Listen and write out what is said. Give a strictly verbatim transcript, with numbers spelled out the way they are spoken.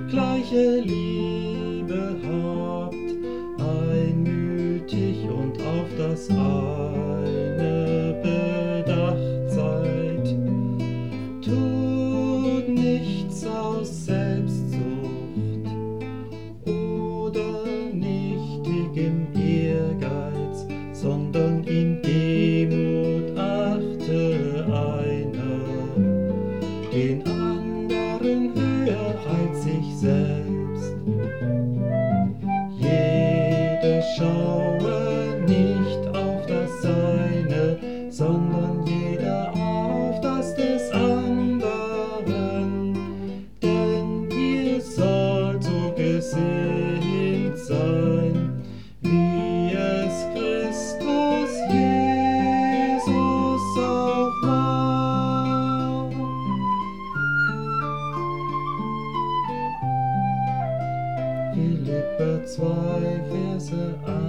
gleiche Liebe habt, einmütig und auf das eine bedacht seid. Tut nichts aus Selbstsucht oder nichtigem Ehrgeiz, sondern in Demut achte einer den anderen höher als sich selbst. Jeder schaue nicht auf das Seine, sondern jeder auf das des anderen. Denn ihr sollt so gesinnt sein, wie es Christus Jesus auch war. Philipper zwei, Verse eins